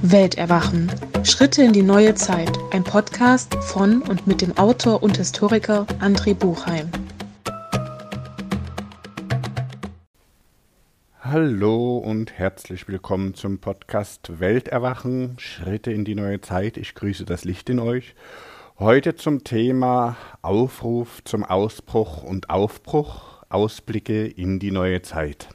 Welterwachen. Schritte in die neue Zeit. Ein Podcast von und mit dem Autor und Historiker André Buchheim. Hallo und herzlich willkommen zum Podcast Welterwachen. Schritte in die neue Zeit. Ich grüße das Licht in euch. Heute zum Thema Aufruf zum Ausbruch und Aufbruch. Ausblicke in die neue Zeit.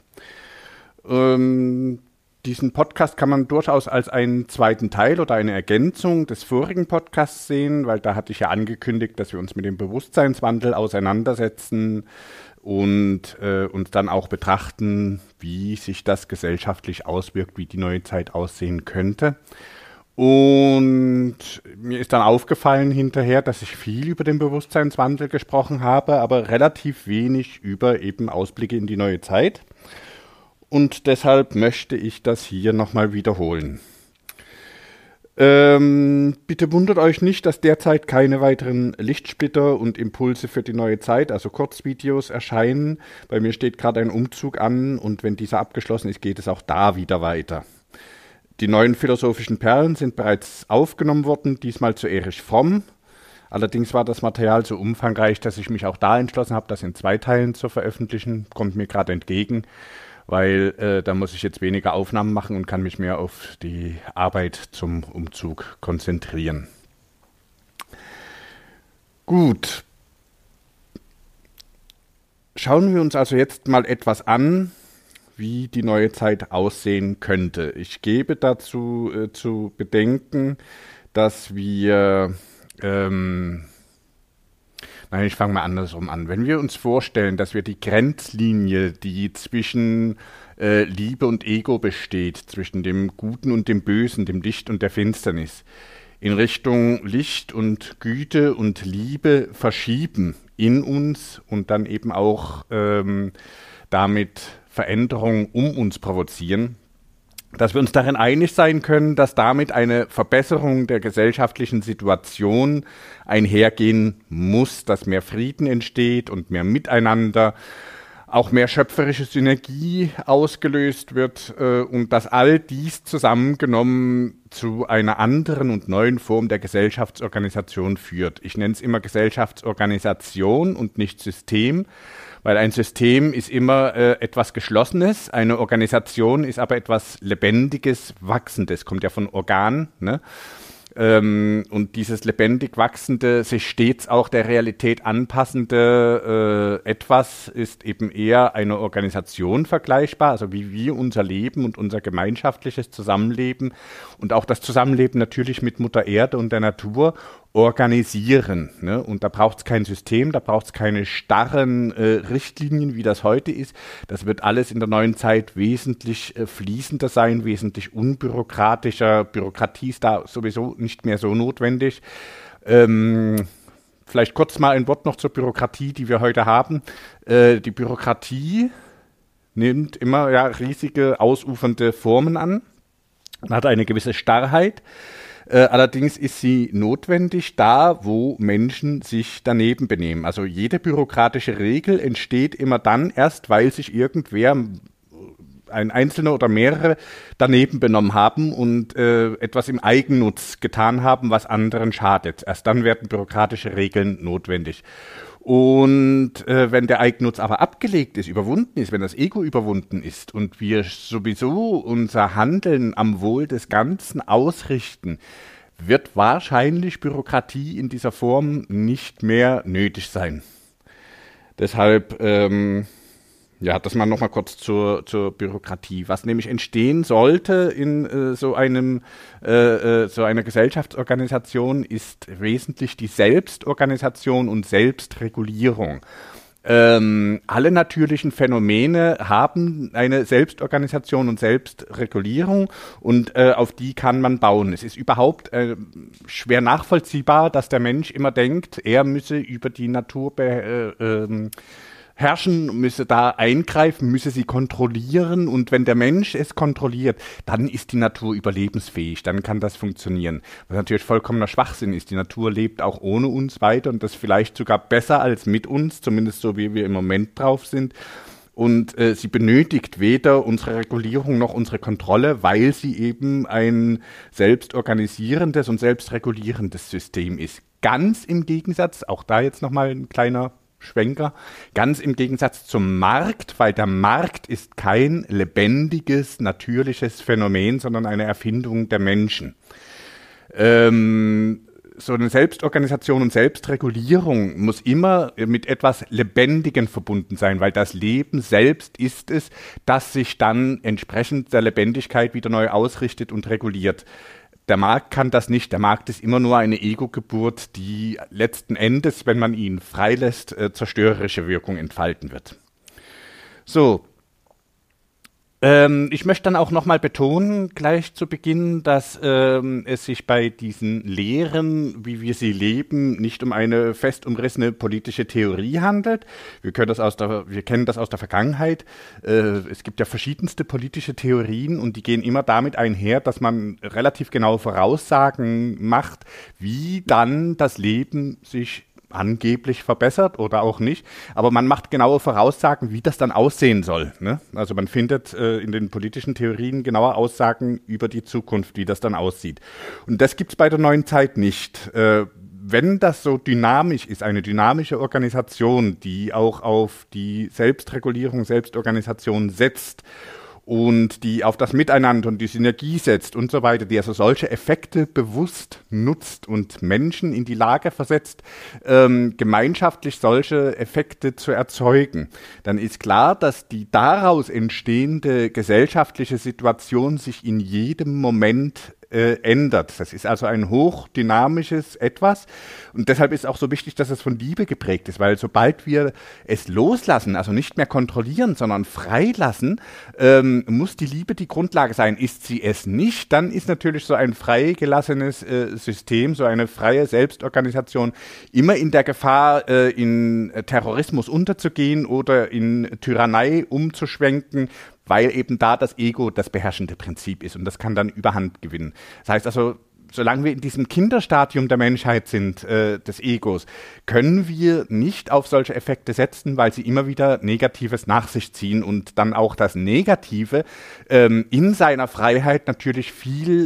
Diesen Podcast kann man durchaus als einen zweiten Teil oder eine Ergänzung des vorigen Podcasts sehen, weil da hatte ich ja angekündigt, dass wir uns mit dem Bewusstseinswandel auseinandersetzen und uns dann auch betrachten, wie sich das gesellschaftlich auswirkt, wie die neue Zeit aussehen könnte. Und mir ist dann aufgefallen hinterher, dass ich viel über den Bewusstseinswandel gesprochen habe, aber relativ wenig über eben Ausblicke in die neue Zeit. Und deshalb möchte ich das hier nochmal wiederholen. Bitte wundert euch nicht, dass derzeit keine weiteren Lichtsplitter und Impulse für die neue Zeit, also Kurzvideos, erscheinen. Bei mir steht gerade ein Umzug an und wenn dieser abgeschlossen ist, geht es auch da wieder weiter. Die neuen philosophischen Perlen sind bereits aufgenommen worden, diesmal zu Erich Fromm. Allerdings war das Material so umfangreich, dass ich mich auch da entschlossen habe, das in 2 Teilen zu veröffentlichen. Kommt mir gerade entgegen. Weil da muss ich jetzt weniger Aufnahmen machen und kann mich mehr auf die Arbeit zum Umzug konzentrieren. Gut. Schauen wir uns also jetzt mal etwas an, wie die neue Zeit aussehen könnte. Ich gebe dazu zu bedenken, dass wir ich fange mal andersrum an. Wenn wir uns vorstellen, dass wir die Grenzlinie, die zwischen Liebe und Ego besteht, zwischen dem Guten und dem Bösen, dem Licht und der Finsternis, in Richtung Licht und Güte und Liebe verschieben in uns und dann eben auch damit Veränderungen um uns provozieren, dass wir uns darin einig sein können, dass damit eine Verbesserung der gesellschaftlichen Situation einhergehen muss, dass mehr Frieden entsteht und mehr Miteinander, auch mehr schöpferische Synergie ausgelöst wird und dass all dies zusammengenommen zu einer anderen und neuen Form der Gesellschaftsorganisation führt. Ich nenne es immer Gesellschaftsorganisation und nicht System, weil ein System ist immer etwas Geschlossenes, eine Organisation ist aber etwas Lebendiges, Wachsendes, kommt ja von Organ, ne? Und dieses lebendig wachsende, sich stets auch der Realität anpassende etwas ist eben eher eine Organisation vergleichbar, also wie wir unser Leben und unser gemeinschaftliches Zusammenleben und auch das Zusammenleben natürlich mit Mutter Erde und der Natur organisieren. Ne? Und da braucht es kein System, da braucht es keine starren Richtlinien, wie das heute ist. Das wird alles in der neuen Zeit wesentlich fließender sein, wesentlich unbürokratischer. Bürokratie ist da sowieso nicht mehr so notwendig. Vielleicht kurz mal ein Wort noch zur Bürokratie, die wir heute haben. Die Bürokratie nimmt immer riesige, ausufernde Formen an und hat eine gewisse Starrheit. Allerdings ist sie notwendig da, wo Menschen sich daneben benehmen. Also jede bürokratische Regel entsteht immer dann erst, weil sich irgendwer, ein Einzelner oder mehrere, daneben benommen haben und etwas im Eigennutz getan haben, was anderen schadet. Erst dann werden bürokratische Regeln notwendig. Und wenn der Eigennutz aber abgelegt ist, überwunden ist, wenn das Ego überwunden ist und wir sowieso unser Handeln am Wohl des Ganzen ausrichten, wird wahrscheinlich Bürokratie in dieser Form nicht mehr nötig sein. Deshalb, das mal nochmal kurz zur Bürokratie. Was nämlich entstehen sollte in so einer Gesellschaftsorganisation, ist wesentlich die Selbstorganisation und Selbstregulierung. Alle natürlichen Phänomene haben eine Selbstorganisation und Selbstregulierung und auf die kann man bauen. Es ist überhaupt schwer nachvollziehbar, dass der Mensch immer denkt, er müsse über die Natur herrschen, müsse da eingreifen, müsse sie kontrollieren und wenn der Mensch es kontrolliert, dann ist die Natur überlebensfähig, dann kann das funktionieren. Was natürlich vollkommener Schwachsinn ist, die Natur lebt auch ohne uns weiter und das vielleicht sogar besser als mit uns, zumindest so wie wir im Moment drauf sind. Und sie benötigt weder unsere Regulierung noch unsere Kontrolle, weil sie eben ein selbstorganisierendes und selbstregulierendes System ist. Ganz im Gegensatz, auch da jetzt nochmal ein kleiner Schwenker, ganz im Gegensatz zum Markt, weil der Markt ist kein lebendiges, natürliches Phänomen, sondern eine Erfindung der Menschen. So eine Selbstorganisation und Selbstregulierung muss immer mit etwas Lebendigem verbunden sein, weil das Leben selbst ist es, das sich dann entsprechend der Lebendigkeit wieder neu ausrichtet und reguliert. Der Markt kann das nicht. Der Markt ist immer nur eine Ego-Geburt, die letzten Endes, wenn man ihn freilässt, zerstörerische Wirkung entfalten wird. So. Ich möchte dann auch nochmal betonen, gleich zu Beginn, dass es sich bei diesen Lehren, wie wir sie leben, nicht um eine fest umrissene politische Theorie handelt. Wir kennen das aus der Vergangenheit. Es gibt ja verschiedenste politische Theorien und die gehen immer damit einher, dass man relativ genaue Voraussagen macht, wie dann das Leben sich angeblich verbessert oder auch nicht, aber man macht genaue Voraussagen, wie das dann aussehen soll. Ne? Also man findet in den politischen Theorien genaue Aussagen über die Zukunft, wie das dann aussieht. Und das gibt es bei der neuen Zeit nicht. Wenn das so dynamisch ist, eine dynamische Organisation, die auch auf die Selbstregulierung, Selbstorganisation setzt und die auf das Miteinander und die Synergie setzt und so weiter, die also solche Effekte bewusst nutzt und Menschen in die Lage versetzt, gemeinschaftlich solche Effekte zu erzeugen, dann ist klar, dass die daraus entstehende gesellschaftliche Situation sich in jedem Moment ändert. Das ist also ein hochdynamisches Etwas und deshalb ist auch so wichtig, dass es von Liebe geprägt ist, weil sobald wir es loslassen, also nicht mehr kontrollieren, sondern freilassen, muss die Liebe die Grundlage sein. Ist sie es nicht, dann ist natürlich so ein freigelassenes System, so eine freie Selbstorganisation immer in der Gefahr, in Terrorismus unterzugehen oder in Tyrannei umzuschwenken, weil eben da das Ego das beherrschende Prinzip ist und das kann dann Überhand gewinnen. Das heißt also, solange wir in diesem Kinderstadium der Menschheit sind, des Egos, können wir nicht auf solche Effekte setzen, weil sie immer wieder Negatives nach sich ziehen und dann auch das Negative in seiner Freiheit natürlich viel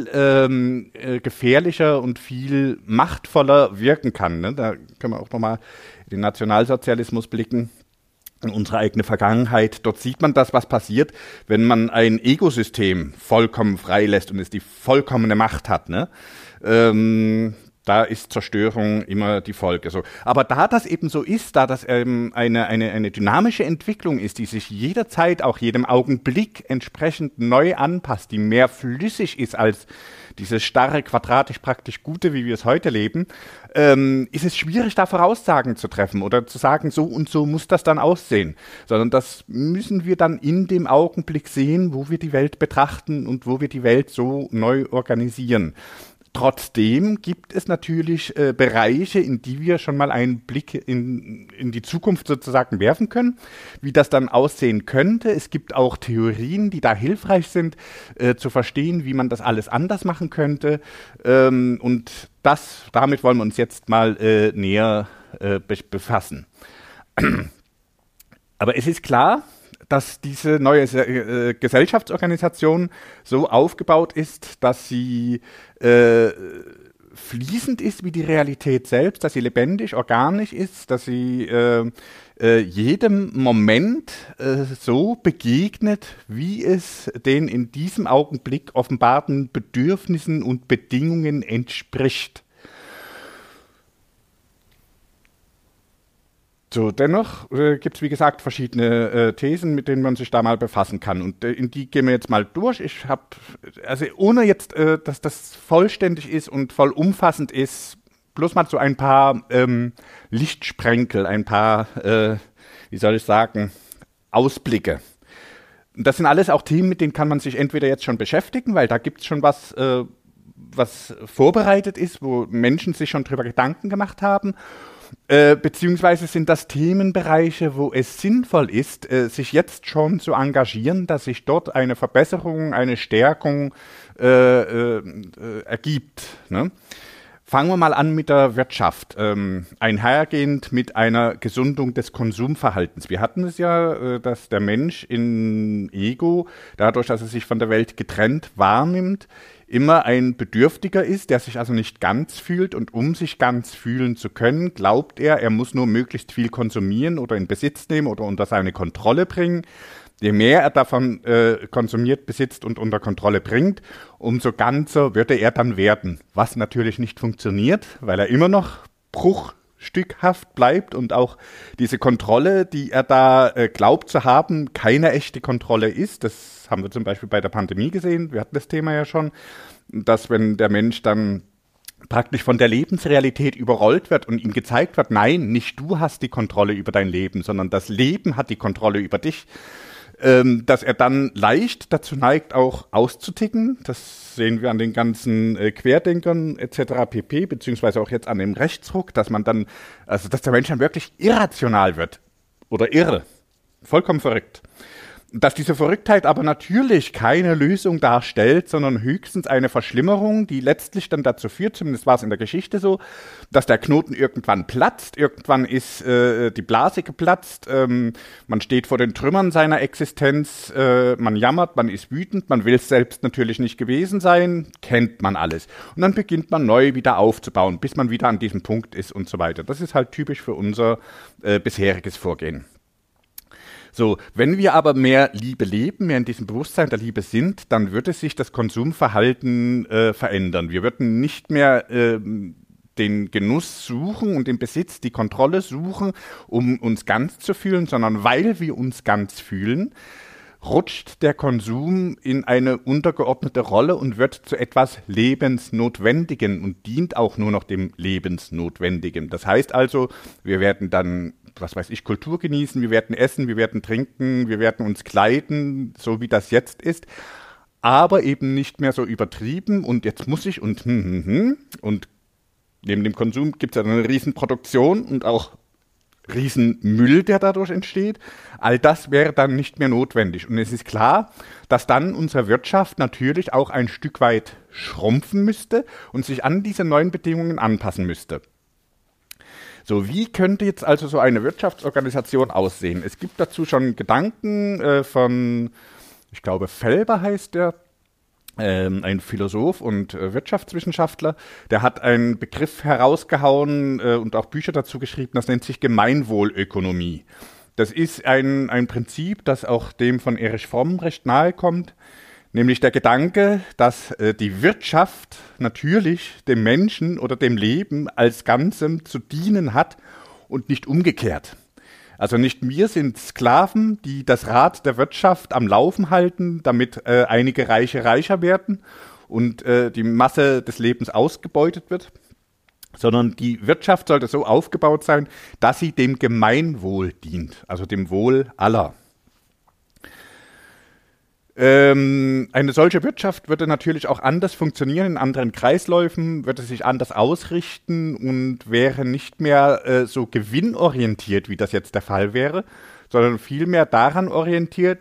gefährlicher und viel machtvoller wirken kann. Ne? Da können wir auch nochmal in den Nationalsozialismus blicken. In unsere eigene Vergangenheit. Dort sieht man das, was passiert, wenn man ein Egosystem vollkommen freilässt und es die vollkommene Macht hat. Ne? Da ist Zerstörung immer die Folge. So. Aber da das eben so ist, da das eine dynamische Entwicklung ist, die sich jederzeit, auch jedem Augenblick entsprechend neu anpasst, die mehr flüssig ist als dieses starre, quadratisch praktisch Gute, wie wir es heute leben, ist es schwierig, da Voraussagen zu treffen oder zu sagen, so und so muss das dann aussehen. Sondern das müssen wir dann in dem Augenblick sehen, wo wir die Welt betrachten und wo wir die Welt so neu organisieren. Trotzdem gibt es natürlich Bereiche, in die wir schon mal einen Blick in die Zukunft sozusagen werfen können, wie das dann aussehen könnte. Es gibt auch Theorien, die da hilfreich sind, zu verstehen, wie man das alles anders machen könnte. Und damit wollen wir uns jetzt mal näher befassen. Aber es ist klar, dass diese neue Gesellschaftsorganisation so aufgebaut ist, dass sie fließend ist wie die Realität selbst, dass sie lebendig, organisch ist, dass sie jedem Moment so begegnet, wie es den in diesem Augenblick offenbarten Bedürfnissen und Bedingungen entspricht. So, dennoch gibt es, wie gesagt, verschiedene Thesen, mit denen man sich da mal befassen kann. Und in die gehen wir jetzt mal durch. Ich habe, also ohne jetzt, dass das vollständig ist und vollumfassend ist, bloß mal so ein paar Lichtsprenkel, ein paar, wie soll ich sagen, Ausblicke. Und das sind alles auch Themen, mit denen kann man sich entweder jetzt schon beschäftigen, weil da gibt es schon was vorbereitet ist, wo Menschen sich schon drüber Gedanken gemacht haben. Beziehungsweise sind das Themenbereiche, wo es sinnvoll ist, sich jetzt schon zu engagieren, dass sich dort eine Verbesserung, eine Stärkung ergibt. Ne? Fangen wir mal an mit der Wirtschaft, einhergehend mit einer Gesundung des Konsumverhaltens. Wir hatten es ja, dass der Mensch in Ego, dadurch, dass er sich von der Welt getrennt wahrnimmt, immer ein Bedürftiger ist, der sich also nicht ganz fühlt, und um sich ganz fühlen zu können, glaubt er muss nur möglichst viel konsumieren oder in Besitz nehmen oder unter seine Kontrolle bringen. Je mehr er davon konsumiert, besitzt und unter Kontrolle bringt, umso ganzer würde er dann werden. Was natürlich nicht funktioniert, weil er immer noch bruchstückhaft bleibt und auch diese Kontrolle, die er da glaubt zu haben, keine echte Kontrolle ist. Das haben wir zum Beispiel bei der Pandemie gesehen. Wir hatten das Thema ja schon, dass wenn der Mensch dann praktisch von der Lebensrealität überrollt wird und ihm gezeigt wird, nein, nicht du hast die Kontrolle über dein Leben, sondern das Leben hat die Kontrolle über dich, dass er dann leicht dazu neigt, auch auszuticken. Das sehen wir an den ganzen Querdenkern etc. pp., beziehungsweise auch jetzt an dem Rechtsruck, dass man dann, also dass der Mensch dann wirklich irrational wird oder irre. Vollkommen verrückt. Dass diese Verrücktheit aber natürlich keine Lösung darstellt, sondern höchstens eine Verschlimmerung, die letztlich dann dazu führt, zumindest war es in der Geschichte so, dass der Knoten irgendwann platzt, irgendwann ist die Blase geplatzt, man steht vor den Trümmern seiner Existenz, man jammert, man ist wütend, man will es selbst natürlich nicht gewesen sein, kennt man alles. Und dann beginnt man neu wieder aufzubauen, bis man wieder an diesem Punkt ist und so weiter. Das ist halt typisch für unser bisheriges Vorgehen. So, wenn wir aber mehr Liebe leben, mehr in diesem Bewusstsein der Liebe sind, dann würde sich das Konsumverhalten verändern. Wir würden nicht mehr den Genuss suchen und den Besitz, die Kontrolle suchen, um uns ganz zu fühlen, sondern weil wir uns ganz fühlen, rutscht der Konsum in eine untergeordnete Rolle und wird zu etwas Lebensnotwendigem und dient auch nur noch dem Lebensnotwendigem. Das heißt also, wir werden dann, was weiß ich, Kultur genießen, wir werden essen, wir werden trinken, wir werden uns kleiden, so wie das jetzt ist, aber eben nicht mehr so übertrieben und jetzt muss ich und neben dem Konsum gibt es ja eine Riesenproduktion und auch Riesenmüll, der dadurch entsteht. All das wäre dann nicht mehr notwendig. Und es ist klar, dass dann unsere Wirtschaft natürlich auch ein Stück weit schrumpfen müsste und sich an diese neuen Bedingungen anpassen müsste. So, wie könnte jetzt also so eine Wirtschaftsorganisation aussehen? Es gibt dazu schon Gedanken von, ich glaube, Felber heißt der, ein Philosoph und Wirtschaftswissenschaftler, der hat einen Begriff herausgehauen und auch Bücher dazu geschrieben, das nennt sich Gemeinwohlökonomie. Das ist ein Prinzip, das auch dem von Erich Fromm recht nahe kommt, nämlich der Gedanke, dass die Wirtschaft natürlich dem Menschen oder dem Leben als Ganzem zu dienen hat und nicht umgekehrt. Also nicht wir sind Sklaven, die das Rad der Wirtschaft am Laufen halten, damit einige Reiche reicher werden und die Masse des Lebens ausgebeutet wird, sondern die Wirtschaft sollte so aufgebaut sein, dass sie dem Gemeinwohl dient, also dem Wohl aller. Eine solche Wirtschaft würde natürlich auch anders funktionieren, in anderen Kreisläufen, würde sich anders ausrichten und wäre nicht mehr so gewinnorientiert, wie das jetzt der Fall wäre, sondern vielmehr daran orientiert,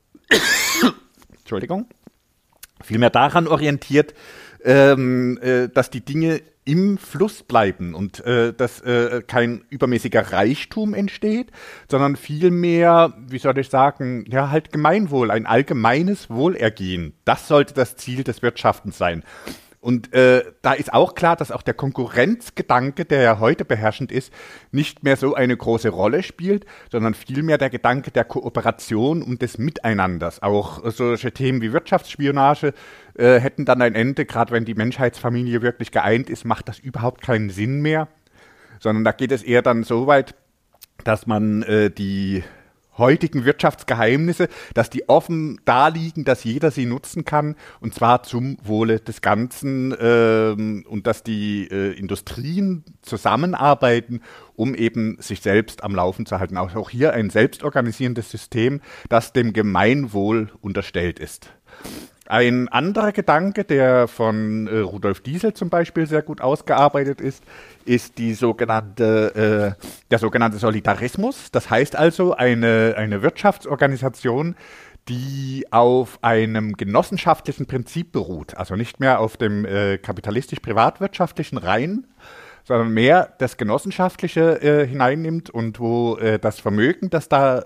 dass die Dinge im Fluss bleiben und dass kein übermäßiger Reichtum entsteht, sondern vielmehr, wie soll ich sagen, ja halt Gemeinwohl, ein allgemeines Wohlergehen. Das sollte das Ziel des Wirtschaftens sein. Und da ist auch klar, dass auch der Konkurrenzgedanke, der ja heute beherrschend ist, nicht mehr so eine große Rolle spielt, sondern vielmehr der Gedanke der Kooperation und des Miteinanders. Auch solche Themen wie Wirtschaftsspionage hätten dann ein Ende, gerade wenn die Menschheitsfamilie wirklich geeint ist, macht das überhaupt keinen Sinn mehr, sondern da geht es eher dann so weit, dass man die heutigen Wirtschaftsgeheimnisse, dass die offen da liegen, dass jeder sie nutzen kann, und zwar zum Wohle des Ganzen, und dass die Industrien zusammenarbeiten, um eben sich selbst am Laufen zu halten. Auch hier ein selbstorganisierendes System, das dem Gemeinwohl unterstellt ist. Ein anderer Gedanke, der von Rudolf Diesel zum Beispiel sehr gut ausgearbeitet ist der sogenannte Solidarismus. Das heißt also eine Wirtschaftsorganisation, die auf einem genossenschaftlichen Prinzip beruht. Also nicht mehr auf dem kapitalistisch-privatwirtschaftlichen rein, sondern mehr das Genossenschaftliche hineinnimmt und wo das Vermögen, das da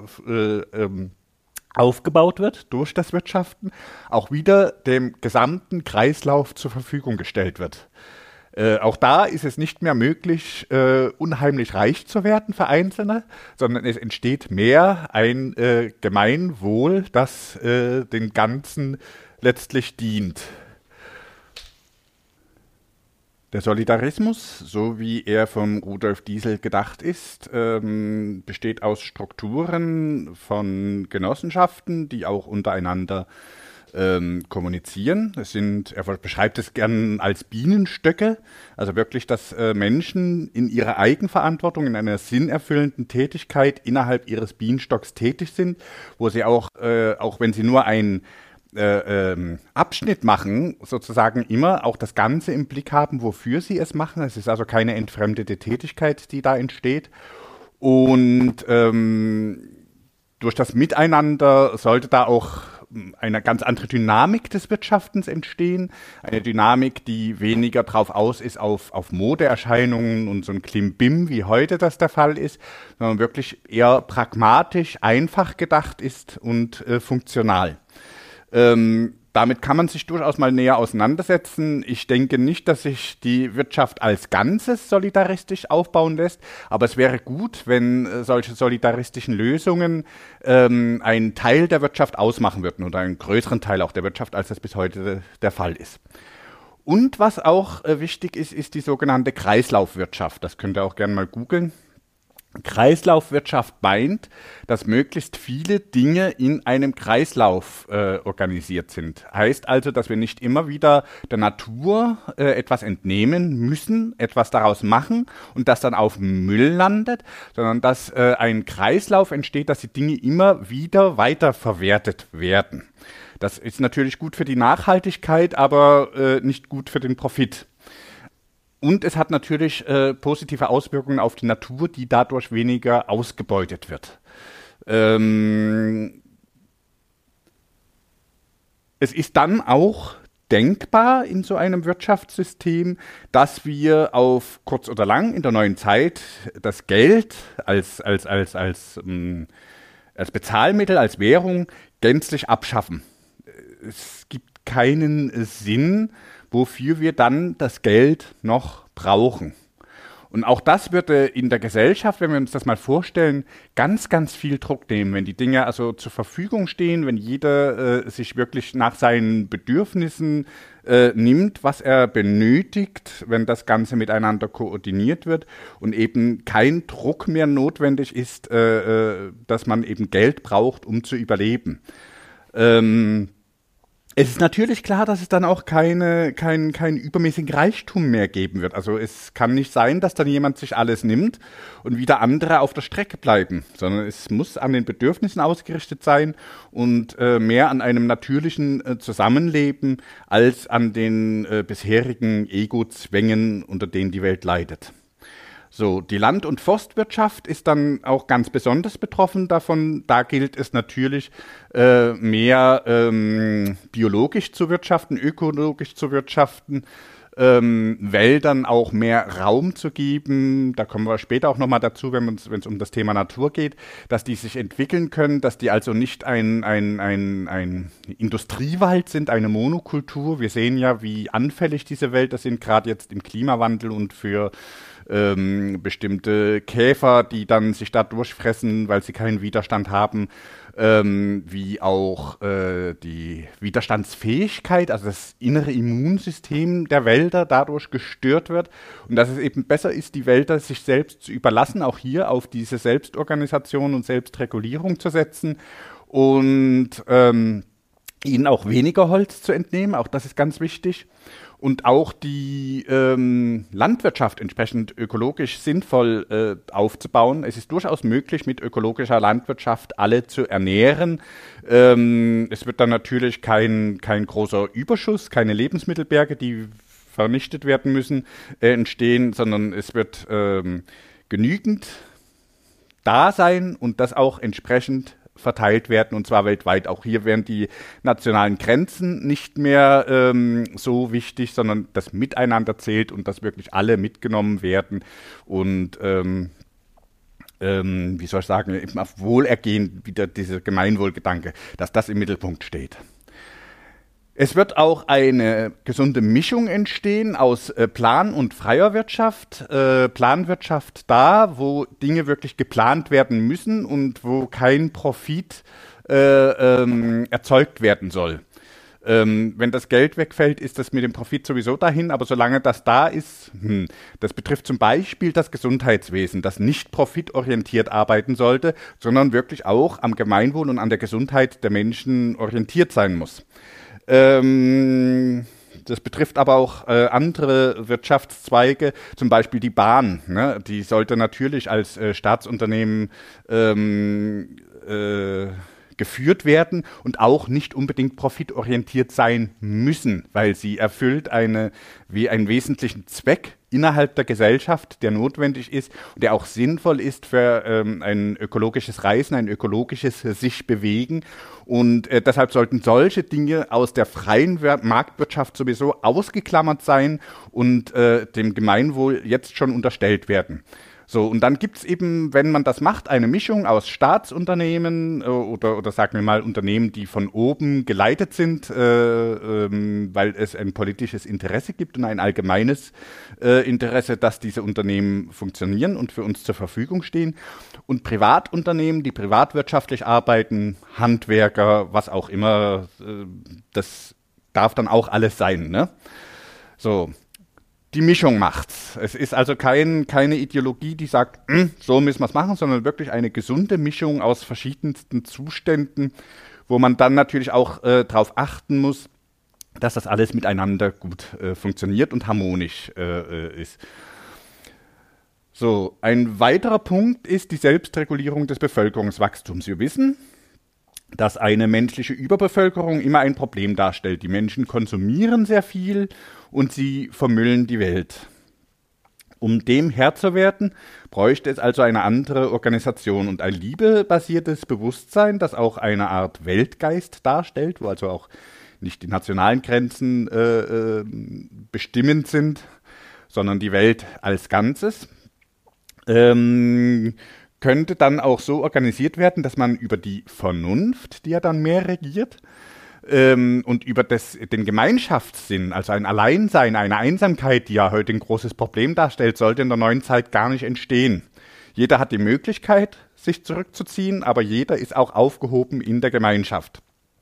aufgebaut wird durch das Wirtschaften, auch wieder dem gesamten Kreislauf zur Verfügung gestellt wird. Auch da ist es nicht mehr möglich, unheimlich reich zu werden für Einzelne, sondern es entsteht mehr ein Gemeinwohl, das den Ganzen letztlich dient. Der Solidarismus, so wie er von Rudolf Diesel gedacht ist, besteht aus Strukturen von Genossenschaften, die auch untereinander kommunizieren. Er beschreibt es gern als Bienenstöcke, also wirklich, dass Menschen in ihrer Eigenverantwortung, in einer sinnerfüllenden Tätigkeit innerhalb ihres Bienenstocks tätig sind, wo sie auch wenn sie nur ein Abschnitt machen, sozusagen immer auch das Ganze im Blick haben, wofür sie es machen. Es ist also keine entfremdete Tätigkeit, die da entsteht. Und durch das Miteinander sollte da auch eine ganz andere Dynamik des Wirtschaftens entstehen. Eine Dynamik, die weniger drauf aus ist auf Modeerscheinungen und so ein Klimbim, wie heute das der Fall ist, sondern wirklich eher pragmatisch, einfach gedacht ist und funktional. Damit kann man sich durchaus mal näher auseinandersetzen. Ich denke nicht, dass sich die Wirtschaft als Ganzes solidaristisch aufbauen lässt, aber es wäre gut, wenn solche solidaristischen Lösungen einen Teil der Wirtschaft ausmachen würden oder einen größeren Teil auch der Wirtschaft, als das bis heute der Fall ist. Und was auch wichtig ist, ist die sogenannte Kreislaufwirtschaft. Das könnt ihr auch gerne mal googeln. Kreislaufwirtschaft meint, dass möglichst viele Dinge in einem Kreislauf organisiert sind. Heißt also, dass wir nicht immer wieder der Natur etwas entnehmen müssen, etwas daraus machen und das dann auf dem Müll landet, sondern dass ein Kreislauf entsteht, dass die Dinge immer wieder weiterverwertet werden. Das ist natürlich gut für die Nachhaltigkeit, aber nicht gut für den Profit. Und es hat natürlich positive Auswirkungen auf die Natur, die dadurch weniger ausgebeutet wird. Es ist dann auch denkbar in so einem Wirtschaftssystem, dass wir auf kurz oder lang in der neuen Zeit das Geld als Bezahlmittel, als Währung gänzlich abschaffen. Es gibt keinen Sinn, wofür wir dann das Geld noch brauchen. Und auch das würde in der Gesellschaft, wenn wir uns das mal vorstellen, ganz, ganz viel Druck nehmen, wenn die Dinge also zur Verfügung stehen, wenn jeder sich wirklich nach seinen Bedürfnissen nimmt, was er benötigt, wenn das Ganze miteinander koordiniert wird und eben kein Druck mehr notwendig ist, dass man eben Geld braucht, um zu überleben. Es ist natürlich klar, dass es dann auch kein übermäßigen Reichtum mehr geben wird. Also es kann nicht sein, dass dann jemand sich alles nimmt und wieder andere auf der Strecke bleiben, sondern es muss an den Bedürfnissen ausgerichtet sein und mehr an einem natürlichen Zusammenleben als an den bisherigen Ego-Zwängen, unter denen die Welt leidet. So, die Land- und Forstwirtschaft ist dann auch ganz besonders betroffen davon. Da gilt es natürlich mehr biologisch zu wirtschaften, ökologisch zu wirtschaften, Wäldern auch mehr Raum zu geben. Da kommen wir später auch nochmal dazu, wenn es um das Thema Natur geht, dass die sich entwickeln können, dass die also nicht ein Industriewald sind, eine Monokultur. Wir sehen ja, wie anfällig diese Wälder sind, gerade jetzt im Klimawandel und für bestimmte Käfer, die dann sich da durchfressen, weil sie keinen Widerstand haben, wie auch die Widerstandsfähigkeit, also das innere Immunsystem der Wälder dadurch gestört wird und dass es eben besser ist, die Wälder sich selbst zu überlassen, auch hier auf diese Selbstorganisation und Selbstregulierung zu setzen und ihnen auch weniger Holz zu entnehmen, auch das ist ganz wichtig. Und auch die Landwirtschaft entsprechend ökologisch sinnvoll aufzubauen. Es ist durchaus möglich, mit ökologischer Landwirtschaft alle zu ernähren. Es wird dann natürlich kein großer Überschuss, keine Lebensmittelberge, die vernichtet werden müssen, entstehen, sondern es wird genügend da sein und das auch entsprechend verteilt werden, und zwar weltweit. Auch hier wären die nationalen Grenzen nicht mehr so wichtig, sondern das Miteinander zählt und dass wirklich alle mitgenommen werden und wie soll ich sagen, eben auf Wohlergehen wieder dieser Gemeinwohlgedanke, dass das im Mittelpunkt steht. Es wird auch eine gesunde Mischung entstehen aus Plan- und freier Wirtschaft. Planwirtschaft da, wo Dinge wirklich geplant werden müssen und wo kein Profit erzeugt werden soll. Wenn das Geld wegfällt, ist das mit dem Profit sowieso dahin, aber solange das da ist, das betrifft zum Beispiel das Gesundheitswesen, das nicht profitorientiert arbeiten sollte, sondern wirklich auch am Gemeinwohl und an der Gesundheit der Menschen orientiert sein muss. Das betrifft aber auch andere Wirtschaftszweige, zum Beispiel die Bahn. Ne? Die sollte natürlich als Staatsunternehmen geführt werden und auch nicht unbedingt profitorientiert sein müssen, weil sie erfüllt einen wesentlichen Zweck innerhalb der Gesellschaft, der notwendig ist und der auch sinnvoll ist für ein ökologisches Reisen, ein ökologisches sich bewegen. Und deshalb sollten solche Dinge aus der freien Marktwirtschaft sowieso ausgeklammert sein und dem Gemeinwohl jetzt schon unterstellt werden. So, und dann gibt es eben, wenn man das macht, eine Mischung aus Staatsunternehmen oder sagen wir mal Unternehmen, die von oben geleitet sind, weil es ein politisches Interesse gibt und ein allgemeines Interesse, dass diese Unternehmen funktionieren und für uns zur Verfügung stehen. Und Privatunternehmen, die privatwirtschaftlich arbeiten, Handwerker, was auch immer, das darf dann auch alles sein, ne? So. Die Mischung macht's. Es ist also keine Ideologie, die sagt, so müssen wir es machen, sondern wirklich eine gesunde Mischung aus verschiedensten Zuständen, wo man dann natürlich auch darauf achten muss, dass das alles miteinander gut funktioniert und harmonisch ist. So, ein weiterer Punkt ist die Selbstregulierung des Bevölkerungswachstums. Wir wissen, dass eine menschliche Überbevölkerung immer ein Problem darstellt. Die Menschen konsumieren sehr viel und sie vermüllen die Welt. Um dem Herr zu werden, bräuchte es also eine andere Organisation und ein liebebasiertes Bewusstsein, das auch eine Art Weltgeist darstellt, wo also auch nicht die nationalen Grenzen bestimmend sind, sondern die Welt als Ganzes. Könnte dann auch so organisiert werden, dass man über die Vernunft, die ja dann mehr regiert, und über den Gemeinschaftssinn, also ein Alleinsein, eine Einsamkeit, die ja heute ein großes Problem darstellt, sollte in der neuen Zeit gar nicht entstehen. Jeder hat die Möglichkeit, sich zurückzuziehen, aber jeder ist auch aufgehoben in der Gemeinschaft.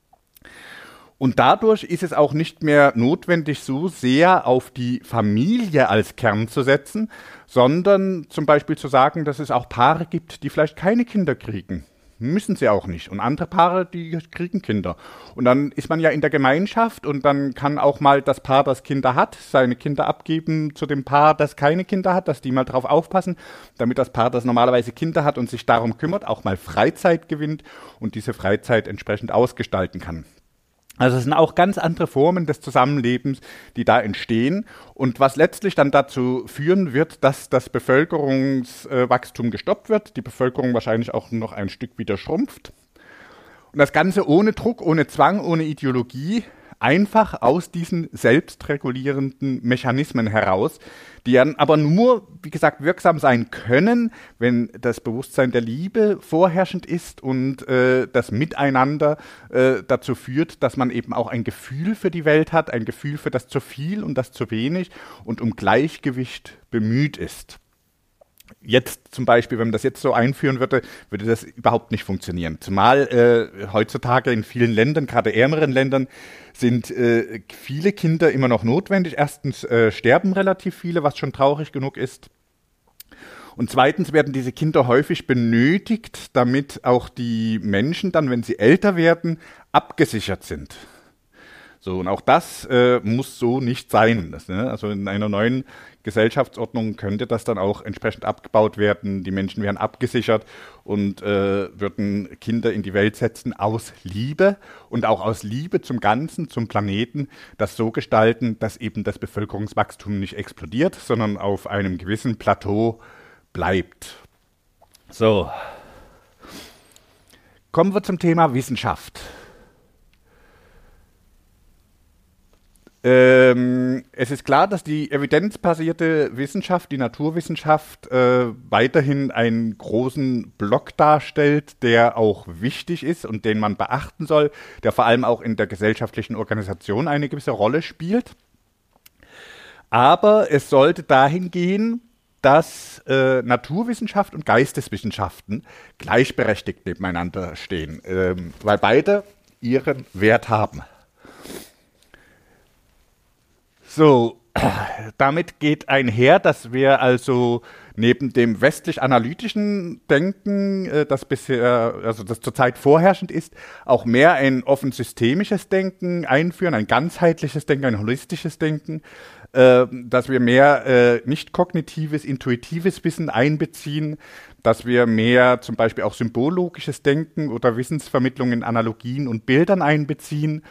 Und dadurch ist es auch nicht mehr notwendig, so sehr auf die Familie als Kern zu setzen, sondern zum Beispiel zu sagen, dass es auch Paare gibt, die vielleicht keine Kinder kriegen. Müssen sie auch nicht. Und andere Paare, die kriegen Kinder. Und dann ist man ja in der Gemeinschaft und dann kann auch mal das Paar, das Kinder hat, seine Kinder abgeben zu dem Paar, das keine Kinder hat, dass die mal drauf aufpassen, damit das Paar, das normalerweise Kinder hat und sich darum kümmert, auch mal Freizeit gewinnt und diese Freizeit entsprechend ausgestalten kann. Also es sind auch ganz andere Formen des Zusammenlebens, die da entstehen und was letztlich dann dazu führen wird, dass das Bevölkerungswachstum gestoppt wird, die Bevölkerung wahrscheinlich auch noch ein Stück wieder schrumpft. Und das Ganze ohne Druck, ohne Zwang, ohne Ideologie, einfach aus diesen selbstregulierenden Mechanismen heraus, die dann aber nur, wie gesagt, wirksam sein können, wenn das Bewusstsein der Liebe vorherrschend ist und das Miteinander dazu führt, dass man eben auch ein Gefühl für die Welt hat, ein Gefühl für das zu viel und das zu wenig und um Gleichgewicht bemüht ist. Jetzt zum Beispiel, wenn man das jetzt so einführen würde, würde das überhaupt nicht funktionieren. Zumal heutzutage in vielen Ländern, gerade ärmeren Ländern, sind viele Kinder immer noch notwendig. Erstens sterben relativ viele, was schon traurig genug ist. Und zweitens werden diese Kinder häufig benötigt, damit auch die Menschen dann, wenn sie älter werden, abgesichert sind. So, und auch das muss so nicht sein. Also in einer neuen Gesellschaftsordnung könnte das dann auch entsprechend abgebaut werden. Die Menschen wären abgesichert und würden Kinder in die Welt setzen aus Liebe und auch aus Liebe zum Ganzen, zum Planeten, das so gestalten, dass eben das Bevölkerungswachstum nicht explodiert, sondern auf einem gewissen Plateau bleibt. So. Kommen wir zum Thema Wissenschaft. Es ist klar, dass die evidenzbasierte Wissenschaft, die Naturwissenschaft, weiterhin einen großen Block darstellt, der auch wichtig ist und den man beachten soll, der vor allem auch in der gesellschaftlichen Organisation eine gewisse Rolle spielt. Aber es sollte dahin gehen, dass Naturwissenschaft und Geisteswissenschaften gleichberechtigt nebeneinander stehen, weil beide ihren Wert haben. So, damit geht einher, dass wir also neben dem westlich-analytischen Denken, das zurzeit vorherrschend ist, auch mehr ein offen systemisches Denken einführen, ein ganzheitliches Denken, ein holistisches Denken, dass wir mehr nicht kognitives, intuitives Wissen einbeziehen, dass wir mehr zum Beispiel auch symbollogisches Denken oder Wissensvermittlung in Analogien und Bildern einbeziehen.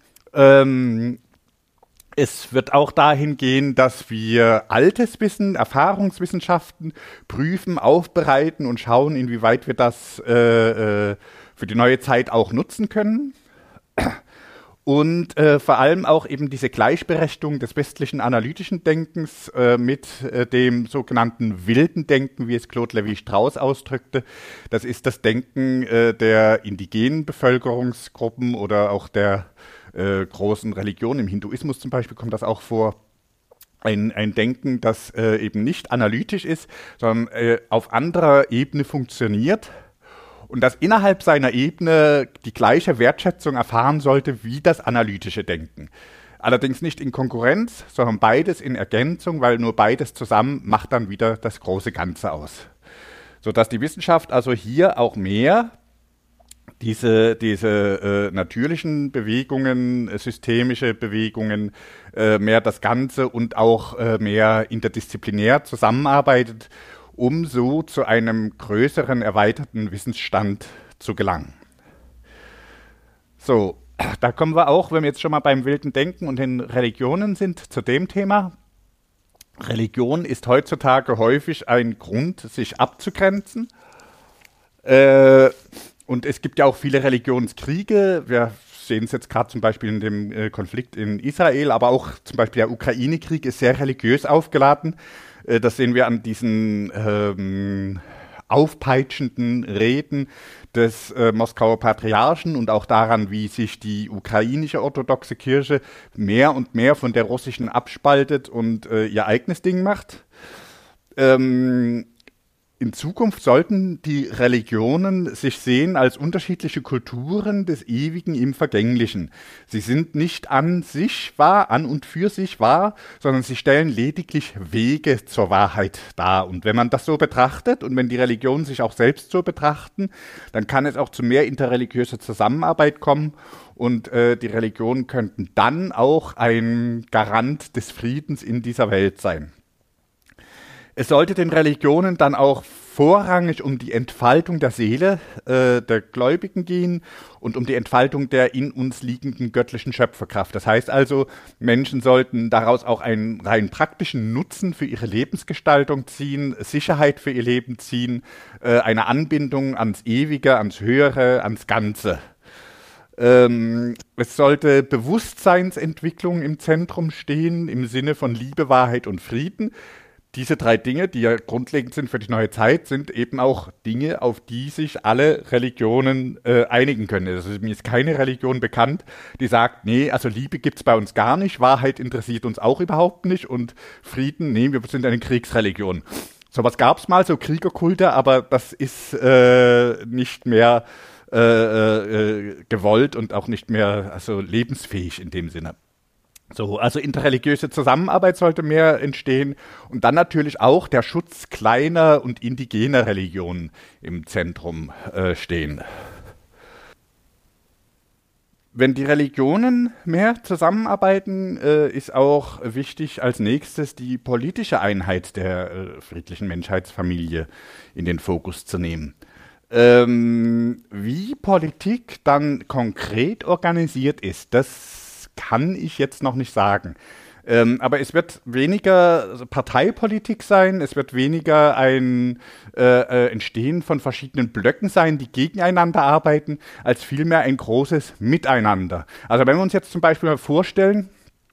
Es wird auch dahin gehen, dass wir altes Wissen, Erfahrungswissenschaften prüfen, aufbereiten und schauen, inwieweit wir das für die neue Zeit auch nutzen können. Und vor allem auch eben diese Gleichberechtigung des westlichen analytischen Denkens mit dem sogenannten wilden Denken, wie es Claude Lévi-Strauss ausdrückte. Das ist das Denken der indigenen Bevölkerungsgruppen oder auch der großen Religionen. Im Hinduismus zum Beispiel kommt das auch vor. Ein Denken, das eben nicht analytisch ist, sondern auf anderer Ebene funktioniert und das innerhalb seiner Ebene die gleiche Wertschätzung erfahren sollte wie das analytische Denken. Allerdings nicht in Konkurrenz, sondern beides in Ergänzung, weil nur beides zusammen macht dann wieder das große Ganze aus. Sodass die Wissenschaft also hier auch mehr diese natürlichen Bewegungen, systemische Bewegungen, mehr das Ganze und auch mehr interdisziplinär zusammenarbeitet, um so zu einem größeren, erweiterten Wissensstand zu gelangen. So, da kommen wir auch, wenn wir jetzt schon mal beim wilden Denken und den Religionen sind, zu dem Thema. Religion ist heutzutage häufig ein Grund, sich abzugrenzen. Und es gibt ja auch viele Religionskriege. Wir sehen es jetzt gerade zum Beispiel in dem Konflikt in Israel, aber auch zum Beispiel der Ukraine-Krieg ist sehr religiös aufgeladen. Das sehen wir an diesen aufpeitschenden Reden des Moskauer Patriarchen und auch daran, wie sich die ukrainische orthodoxe Kirche mehr und mehr von der russischen abspaltet und ihr eigenes Ding macht. In Zukunft sollten die Religionen sich sehen als unterschiedliche Kulturen des Ewigen im Vergänglichen. Sie sind nicht an sich wahr, an und für sich wahr, sondern sie stellen lediglich Wege zur Wahrheit dar. Und wenn man das so betrachtet und wenn die Religionen sich auch selbst so betrachten, dann kann es auch zu mehr interreligiöser Zusammenarbeit kommen und die Religionen könnten dann auch ein Garant des Friedens in dieser Welt sein. Es sollte den Religionen dann auch vorrangig um die Entfaltung der Seele der Gläubigen gehen und um die Entfaltung der in uns liegenden göttlichen Schöpferkraft. Das heißt also, Menschen sollten daraus auch einen rein praktischen Nutzen für ihre Lebensgestaltung ziehen, Sicherheit für ihr Leben ziehen, eine Anbindung ans Ewige, ans Höhere, ans Ganze. Es sollte Bewusstseinsentwicklung im Zentrum stehen, im Sinne von Liebe, Wahrheit und Frieden. Diese drei Dinge, die ja grundlegend sind für die neue Zeit, sind eben auch Dinge, auf die sich alle Religionen einigen können. Also mir ist keine Religion bekannt, die sagt, nee, also Liebe gibt's bei uns gar nicht, Wahrheit interessiert uns auch überhaupt nicht und Frieden, nee, wir sind eine Kriegsreligion. Sowas gab's mal, so Kriegerkulte, aber das ist nicht mehr gewollt und auch nicht mehr also lebensfähig in dem Sinne. So, also interreligiöse Zusammenarbeit sollte mehr entstehen und dann natürlich auch der Schutz kleiner und indigener Religionen im Zentrum stehen. Wenn die Religionen mehr zusammenarbeiten, ist auch wichtig als nächstes die politische Einheit der friedlichen Menschheitsfamilie in den Fokus zu nehmen. Wie Politik dann konkret organisiert ist, das kann ich jetzt noch nicht sagen. Aber es wird weniger Parteipolitik sein, es wird weniger ein Entstehen von verschiedenen Blöcken sein, die gegeneinander arbeiten, als vielmehr ein großes Miteinander. Also wenn wir uns jetzt zum Beispiel mal vorstellen,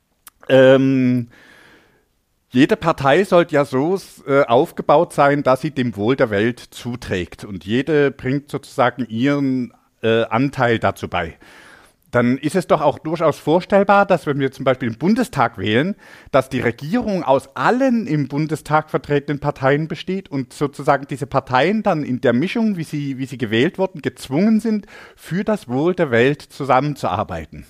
jede Partei sollte ja so aufgebaut sein, dass sie dem Wohl der Welt zuträgt. Und jede bringt sozusagen ihren Anteil dazu bei. Dann ist es doch auch durchaus vorstellbar, dass wenn wir zum Beispiel im Bundestag wählen, dass die Regierung aus allen im Bundestag vertretenen Parteien besteht und sozusagen diese Parteien dann in der Mischung, wie sie gewählt wurden, gezwungen sind, für das Wohl der Welt zusammenzuarbeiten.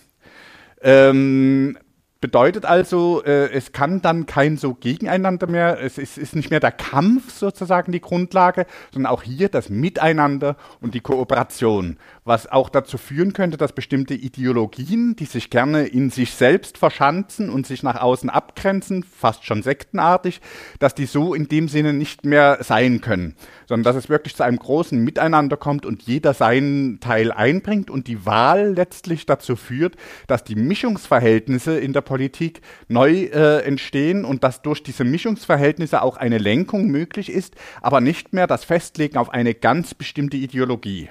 Bedeutet also, es kann dann kein so Gegeneinander mehr, es ist nicht mehr der Kampf sozusagen die Grundlage, sondern auch hier das Miteinander und die Kooperation, was auch dazu führen könnte, dass bestimmte Ideologien, die sich gerne in sich selbst verschanzen und sich nach außen abgrenzen, fast schon sektenartig, dass die so in dem Sinne nicht mehr sein können, sondern dass es wirklich zu einem großen Miteinander kommt und jeder seinen Teil einbringt und die Wahl letztlich dazu führt, dass die Mischungsverhältnisse in der Politik neu entstehen und dass durch diese Mischungsverhältnisse auch eine Lenkung möglich ist, aber nicht mehr das Festlegen auf eine ganz bestimmte Ideologie.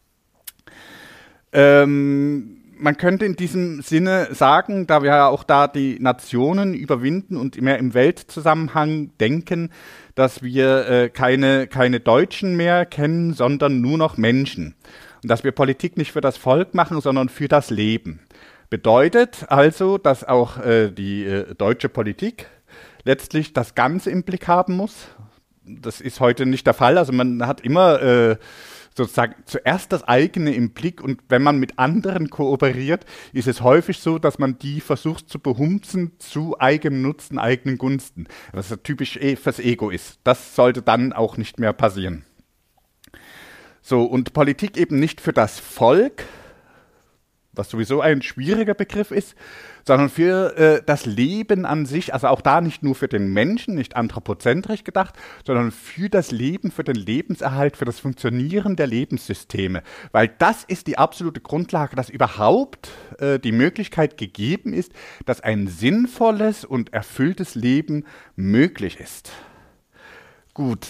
Man könnte in diesem Sinne sagen, da wir ja auch da die Nationen überwinden und mehr im Weltzusammenhang denken, dass wir keine Deutschen mehr kennen, sondern nur noch Menschen. Und dass wir Politik nicht für das Volk machen, sondern für das Leben. Bedeutet also, dass auch die deutsche Politik letztlich das Ganze im Blick haben muss. Das ist heute nicht der Fall. Also man hat immer sozusagen zuerst das eigene im Blick und wenn man mit anderen kooperiert, ist es häufig so, dass man die versucht zu behumpsen zu eigenem Nutzen, eigenen Gunsten, was ja typisch fürs Ego ist. Das sollte dann auch nicht mehr passieren. So, und Politik eben nicht für das Volk, was sowieso ein schwieriger Begriff ist, sondern für das Leben an sich, also auch da nicht nur für den Menschen, nicht anthropozentrisch gedacht, sondern für das Leben, für den Lebenserhalt, für das Funktionieren der Lebenssysteme. Weil das ist die absolute Grundlage, dass überhaupt die Möglichkeit gegeben ist, dass ein sinnvolles und erfülltes Leben möglich ist. Gut.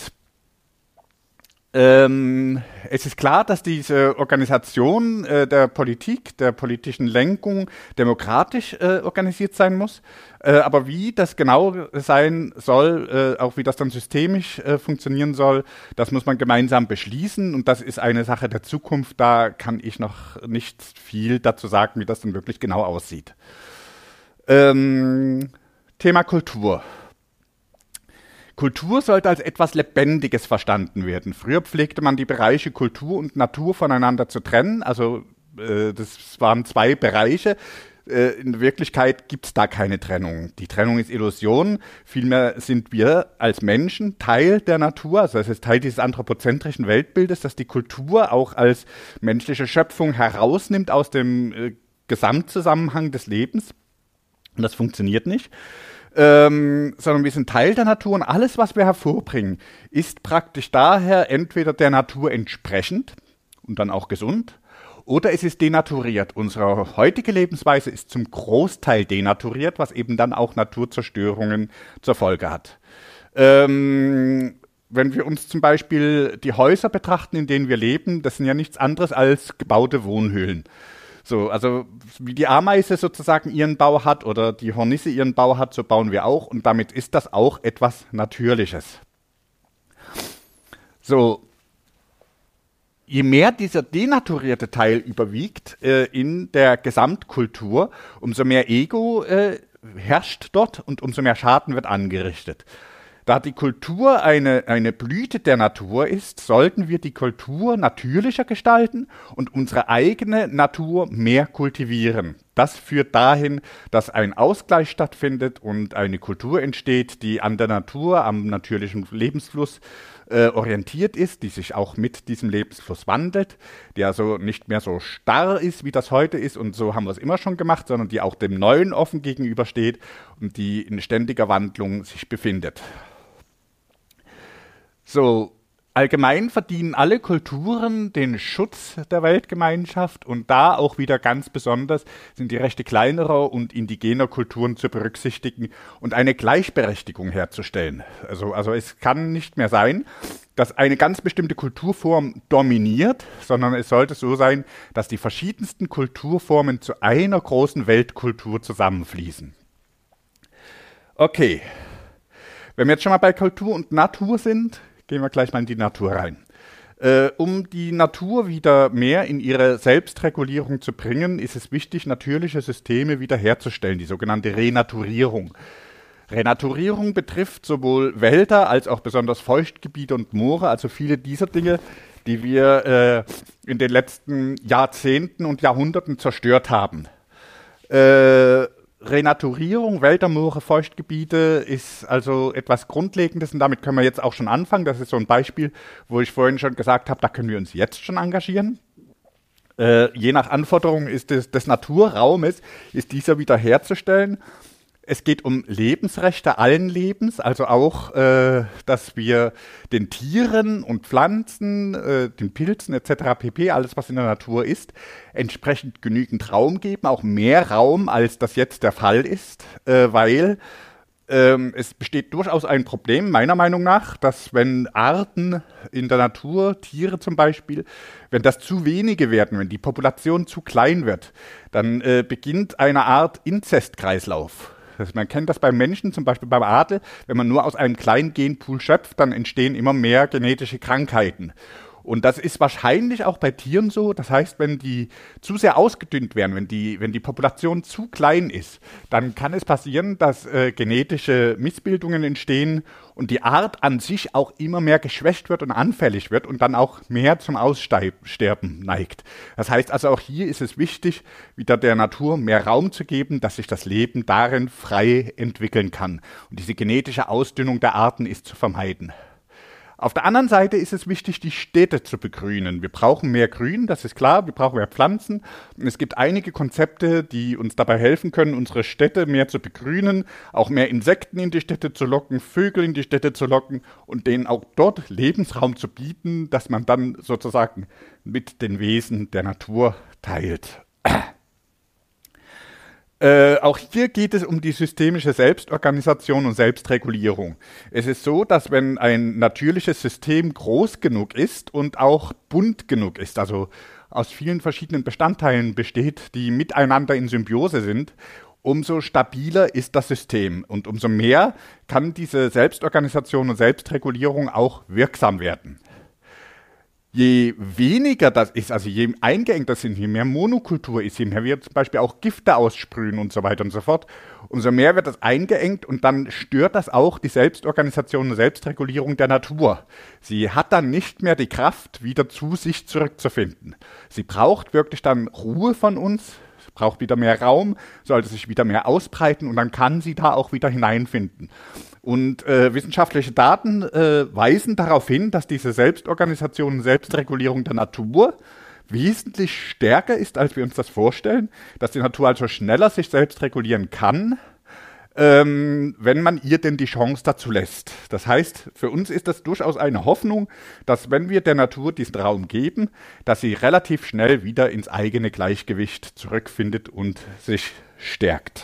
Es ist klar, dass diese Organisation der Politik, der politischen Lenkung demokratisch organisiert sein muss. Aber wie das genau sein soll, auch wie das dann systemisch funktionieren soll, das muss man gemeinsam beschließen. Und das ist eine Sache der Zukunft. Da kann ich noch nicht viel dazu sagen, wie das dann wirklich genau aussieht. Thema Kultur. Kultur sollte als etwas Lebendiges verstanden werden. Früher pflegte man die Bereiche Kultur und Natur voneinander zu trennen. Also das waren zwei Bereiche. In Wirklichkeit gibt es da keine Trennung. Die Trennung ist Illusion. Vielmehr sind wir als Menschen Teil der Natur. Also das ist Teil dieses anthropozentrischen Weltbildes, das die Kultur auch als menschliche Schöpfung herausnimmt aus dem Gesamtzusammenhang des Lebens. Und das funktioniert nicht. Sondern wir sind Teil der Natur und alles, was wir hervorbringen, ist praktisch daher entweder der Natur entsprechend und dann auch gesund, oder es ist denaturiert. Unsere heutige Lebensweise ist zum Großteil denaturiert, was eben dann auch Naturzerstörungen zur Folge hat. Wenn wir uns zum Beispiel die Häuser betrachten, in denen wir leben, das sind ja nichts anderes als gebaute Wohnhöhlen. So, also wie die Ameise sozusagen ihren Bau hat oder die Hornisse ihren Bau hat, so bauen wir auch und damit ist das auch etwas Natürliches. So, je mehr dieser denaturierte Teil überwiegt in der Gesamtkultur, umso mehr Ego herrscht dort und umso mehr Schaden wird angerichtet. Da die Kultur eine Blüte der Natur ist, sollten wir die Kultur natürlicher gestalten und unsere eigene Natur mehr kultivieren. Das führt dahin, dass ein Ausgleich stattfindet und eine Kultur entsteht, die an der Natur, am natürlichen Lebensfluss orientiert ist, die sich auch mit diesem Lebensfluss wandelt, die also nicht mehr so starr ist, wie das heute ist und so haben wir es immer schon gemacht, sondern die auch dem Neuen offen gegenübersteht und die in ständiger Wandlung sich befindet. So, Allgemein verdienen alle Kulturen den Schutz der Weltgemeinschaft und da auch wieder ganz besonders sind die Rechte kleinerer und indigener Kulturen zu berücksichtigen und eine Gleichberechtigung herzustellen. Also es kann nicht mehr sein, dass eine ganz bestimmte Kulturform dominiert, sondern es sollte so sein, dass die verschiedensten Kulturformen zu einer großen Weltkultur zusammenfließen. Okay, wenn wir jetzt schon mal bei Kultur und Natur sind, gehen wir gleich mal in die Natur rein. Um die Natur wieder mehr in ihre Selbstregulierung zu bringen, ist es wichtig, natürliche Systeme wiederherzustellen, die sogenannte Renaturierung. Renaturierung betrifft sowohl Wälder als auch besonders Feuchtgebiete und Moore, also viele dieser Dinge, die wir in den letzten Jahrzehnten und Jahrhunderten zerstört haben. Renaturierung, Wälder, Moore, Feuchtgebiete ist also etwas Grundlegendes und damit können wir jetzt auch schon anfangen. Das ist so ein Beispiel, wo ich vorhin schon gesagt habe, da können wir uns jetzt schon engagieren. Je nach Anforderungen des Naturraumes ist dieser wiederherzustellen. Es geht um Lebensrechte allen Lebens, also auch, dass wir den Tieren und Pflanzen, den Pilzen etc. pp., alles was in der Natur ist, entsprechend genügend Raum geben, auch mehr Raum, als das jetzt der Fall ist, weil es besteht durchaus ein Problem, meiner Meinung nach, dass wenn Arten in der Natur, Tiere zum Beispiel, wenn das zu wenige werden, wenn die Population zu klein wird, dann beginnt eine Art Inzestkreislauf. Man kennt das beim Menschen, zum Beispiel beim Adel. Wenn man nur aus einem kleinen Genpool schöpft, dann entstehen immer mehr genetische Krankheiten. Und das ist wahrscheinlich auch bei Tieren so. Das heißt, wenn die zu sehr ausgedünnt werden, wenn die Population zu klein ist, dann kann es passieren, dass genetische Missbildungen entstehen und die Art an sich auch immer mehr geschwächt wird und anfällig wird und dann auch mehr zum Aussterben neigt. Das heißt also, auch hier ist es wichtig, wieder der Natur mehr Raum zu geben, dass sich das Leben darin frei entwickeln kann. Und diese genetische Ausdünnung der Arten ist zu vermeiden. Auf der anderen Seite ist es wichtig, die Städte zu begrünen. Wir brauchen mehr Grün, das ist klar, wir brauchen mehr Pflanzen. Und es gibt einige Konzepte, die uns dabei helfen können, unsere Städte mehr zu begrünen, auch mehr Insekten in die Städte zu locken, Vögel in die Städte zu locken und denen auch dort Lebensraum zu bieten, dass man dann sozusagen mit den Wesen der Natur teilt. Auch hier geht es um die systemische Selbstorganisation und Selbstregulierung. Es ist so, dass wenn ein natürliches System groß genug ist und auch bunt genug ist, also aus vielen verschiedenen Bestandteilen besteht, die miteinander in Symbiose sind, umso stabiler ist das System und umso mehr kann diese Selbstorganisation und Selbstregulierung auch wirksam werden. Je weniger das ist, also je eingeengter das sind, je mehr Monokultur ist, je mehr wir zum Beispiel auch Gifte aussprühen und so weiter und so fort, umso mehr wird das eingeengt und dann stört das auch die Selbstorganisation und Selbstregulierung der Natur. Sie hat dann nicht mehr die Kraft, wieder zu sich zurückzufinden. Sie braucht wirklich dann Ruhe von uns, sie braucht wieder mehr Raum, sollte sich wieder mehr ausbreiten und dann kann sie da auch wieder hineinfinden. Und wissenschaftliche Daten weisen darauf hin, dass diese Selbstorganisation und Selbstregulierung der Natur wesentlich stärker ist, als wir uns das vorstellen, dass die Natur also schneller sich selbst regulieren kann, wenn man ihr denn die Chance dazu lässt. Das heißt, für uns ist das durchaus eine Hoffnung, dass wenn wir der Natur diesen Raum geben, dass sie relativ schnell wieder ins eigene Gleichgewicht zurückfindet und sich stärkt.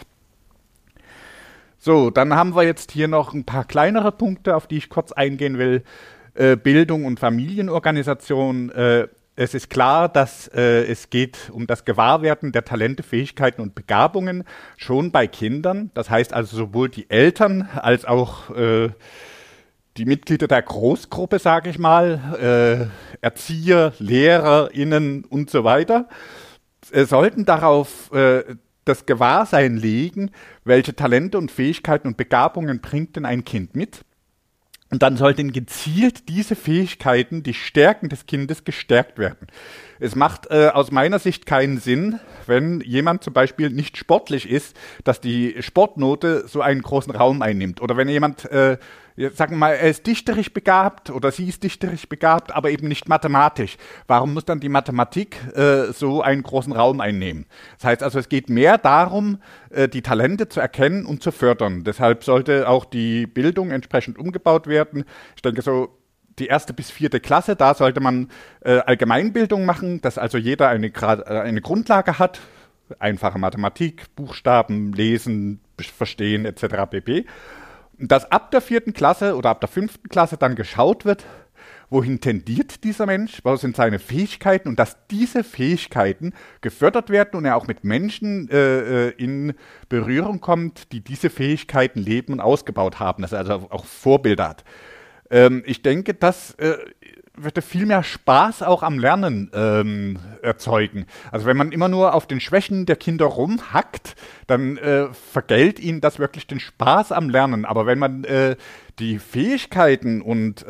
So, dann haben wir jetzt hier noch ein paar kleinere Punkte, auf die ich kurz eingehen will. Bildung und Familienorganisation. Es ist klar, dass es geht um das Gewahrwerden der Talente, Fähigkeiten und Begabungen schon bei Kindern. Das heißt also sowohl die Eltern als auch die Mitglieder der Großgruppe, sage ich mal, Erzieher, LehrerInnen und so weiter, sollten darauf das Gewahrsein legen, welche Talente und Fähigkeiten und Begabungen bringt denn ein Kind mit. Und dann sollten gezielt diese Fähigkeiten, die Stärken des Kindes gestärkt werden. Es macht aus meiner Sicht keinen Sinn, wenn jemand zum Beispiel nicht sportlich ist, dass die Sportnote so einen großen Raum einnimmt. Oder wenn jemand, sagen wir mal, er ist dichterisch begabt oder sie ist dichterisch begabt, aber eben nicht mathematisch. Warum muss dann die Mathematik so einen großen Raum einnehmen? Das heißt also, es geht mehr darum, die Talente zu erkennen und zu fördern. Deshalb sollte auch die Bildung entsprechend umgebaut werden. Ich denke so, die 1. bis 4. Klasse, da sollte man Allgemeinbildung machen, dass also jeder eine Grundlage hat, einfache Mathematik, Buchstaben, Lesen, Verstehen etc. pp. Und dass ab der 4. Klasse oder ab der 5. Klasse dann geschaut wird, wohin tendiert dieser Mensch, was sind seine Fähigkeiten und dass diese Fähigkeiten gefördert werden und er auch mit Menschen in Berührung kommt, die diese Fähigkeiten leben und ausgebaut haben, dass er also auch Vorbilder hat. Ich denke, das würde viel mehr Spaß auch am Lernen erzeugen. Also wenn man immer nur auf den Schwächen der Kinder rumhackt, dann vergällt ihnen das wirklich den Spaß am Lernen. Aber wenn man die Fähigkeiten und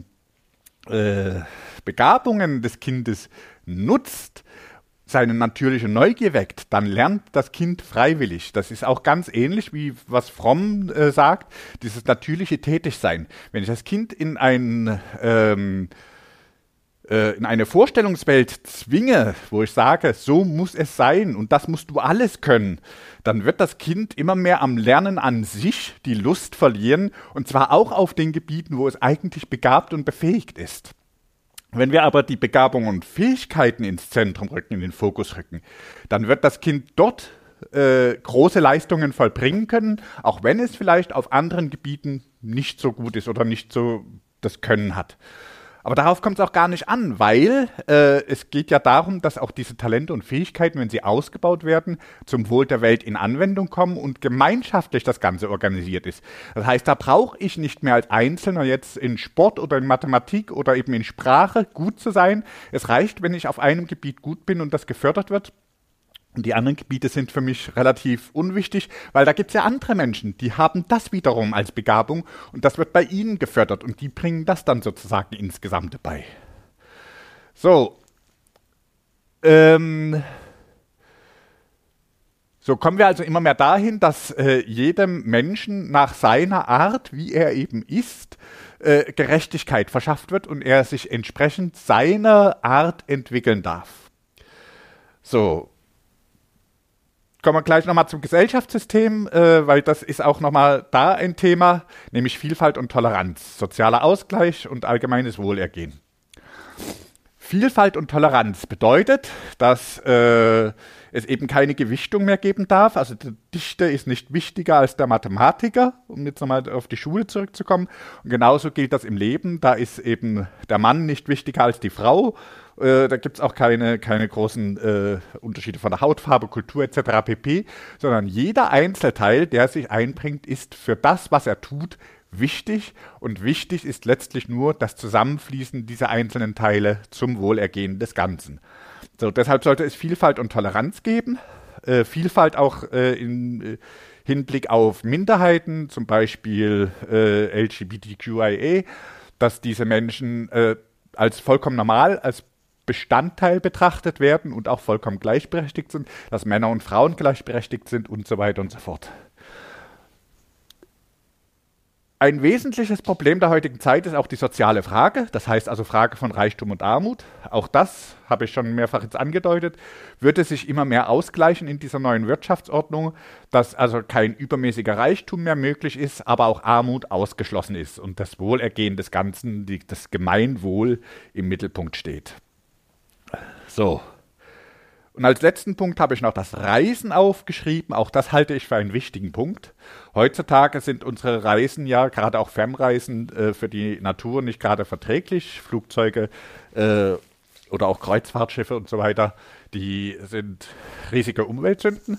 Begabungen des Kindes nutzt, seine natürliche Neugier weckt, dann lernt das Kind freiwillig. Das ist auch ganz ähnlich wie was Fromm sagt, dieses natürliche Tätigsein. Wenn ich das Kind in eine Vorstellungswelt zwinge, wo ich sage, so muss es sein und das musst du alles können, dann wird das Kind immer mehr am Lernen an sich die Lust verlieren und zwar auch auf den Gebieten, wo es eigentlich begabt und befähigt ist. Wenn wir aber die Begabungen und Fähigkeiten ins Zentrum rücken, in den Fokus rücken, dann wird das Kind dort große Leistungen vollbringen können, auch wenn es vielleicht auf anderen Gebieten nicht so gut ist oder nicht so das Können hat. Aber darauf kommt es auch gar nicht an, weil es geht ja darum, dass auch diese Talente und Fähigkeiten, wenn sie ausgebaut werden, zum Wohl der Welt in Anwendung kommen und gemeinschaftlich das Ganze organisiert ist. Das heißt, da brauche ich nicht mehr als Einzelner jetzt in Sport oder in Mathematik oder eben in Sprache gut zu sein. Es reicht, wenn ich auf einem Gebiet gut bin und das gefördert wird. Und die anderen Gebiete sind für mich relativ unwichtig, weil da gibt es ja andere Menschen, die haben das wiederum als Begabung und das wird bei ihnen gefördert und die bringen das dann sozusagen insgesamt bei. So, so kommen wir also immer mehr dahin, dass jedem Menschen nach seiner Art, wie er eben ist, Gerechtigkeit verschafft wird und er sich entsprechend seiner Art entwickeln darf. So. Kommen wir gleich nochmal zum Gesellschaftssystem, weil das ist auch nochmal da ein Thema, nämlich Vielfalt und Toleranz, sozialer Ausgleich und allgemeines Wohlergehen. Vielfalt und Toleranz bedeutet, dass es eben keine Gewichtung mehr geben darf. Also der Dichter ist nicht wichtiger als der Mathematiker, um jetzt nochmal auf die Schule zurückzukommen. Und genauso gilt das im Leben. Da ist eben der Mann nicht wichtiger als die Frau. Da gibt es auch keine großen Unterschiede von der Hautfarbe, Kultur etc. pp., sondern jeder Einzelteil, der sich einbringt, ist für das, was er tut, wichtig. Und wichtig ist letztlich nur das Zusammenfließen dieser einzelnen Teile zum Wohlergehen des Ganzen. So, deshalb sollte es Vielfalt und Toleranz geben. Vielfalt auch im Hinblick auf Minderheiten, zum Beispiel LGBTQIA, dass diese Menschen als vollkommen normal, als Bestandteil betrachtet werden und auch vollkommen gleichberechtigt sind, dass Männer und Frauen gleichberechtigt sind und so weiter und so fort. Ein wesentliches Problem der heutigen Zeit ist auch die soziale Frage, das heißt also Frage von Reichtum und Armut. Auch das, habe ich schon mehrfach jetzt angedeutet, würde sich immer mehr ausgleichen in dieser neuen Wirtschaftsordnung, dass also kein übermäßiger Reichtum mehr möglich ist, aber auch Armut ausgeschlossen ist und das Wohlergehen des Ganzen, das Gemeinwohl im Mittelpunkt steht. So. Und als letzten Punkt habe ich noch das Reisen aufgeschrieben. Auch das halte ich für einen wichtigen Punkt. Heutzutage sind unsere Reisen ja, gerade auch Fernreisen, für die Natur nicht gerade verträglich. Flugzeuge oder auch Kreuzfahrtschiffe und so weiter, die sind riesige Umweltsünden.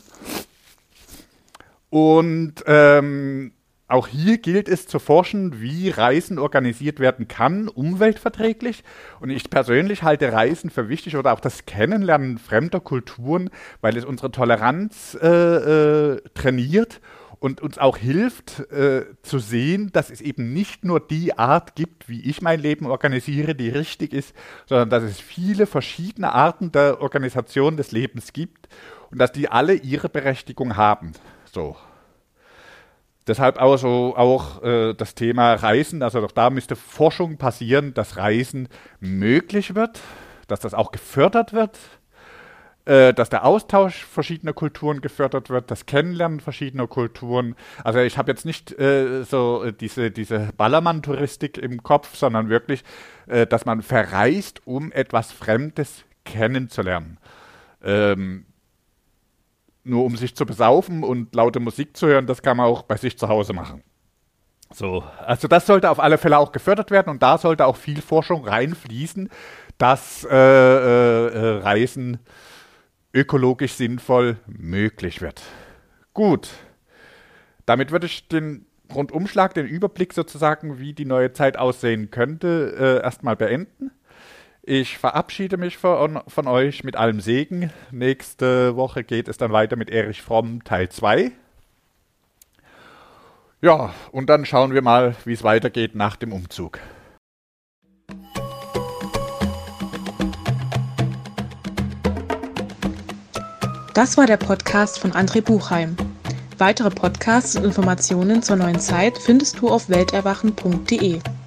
Und auch hier gilt es zu forschen, wie Reisen organisiert werden kann, umweltverträglich. Und ich persönlich halte Reisen für wichtig oder auch das Kennenlernen fremder Kulturen, weil es unsere Toleranz trainiert und uns auch hilft zu sehen, dass es eben nicht nur die Art gibt, wie ich mein Leben organisiere, die richtig ist, sondern dass es viele verschiedene Arten der Organisation des Lebens gibt und dass die alle ihre Berechtigung haben. So. Deshalb auch das Thema Reisen, also auch da müsste Forschung passieren, dass Reisen möglich wird, dass das auch gefördert wird. dass der Austausch verschiedener Kulturen gefördert wird, das Kennenlernen verschiedener Kulturen. Also ich habe jetzt nicht so diese Ballermann-Touristik im Kopf, sondern wirklich, dass man verreist, um etwas Fremdes kennenzulernen. Nur um sich zu besaufen und laute Musik zu hören, das kann man auch bei sich zu Hause machen. So, also das sollte auf alle Fälle auch gefördert werden und da sollte auch viel Forschung reinfließen, dass Reisen ökologisch sinnvoll möglich wird. Gut, damit würde ich den Rundumschlag, den Überblick sozusagen, wie die neue Zeit aussehen könnte, erstmal beenden. Ich verabschiede mich von euch mit allem Segen. Nächste Woche geht es dann weiter mit Erich Fromm Teil 2. Ja, und dann schauen wir mal, wie es weitergeht nach dem Umzug. Das war der Podcast von André Buchheim. Weitere Podcasts und Informationen zur neuen Zeit findest du auf welterwachen.de.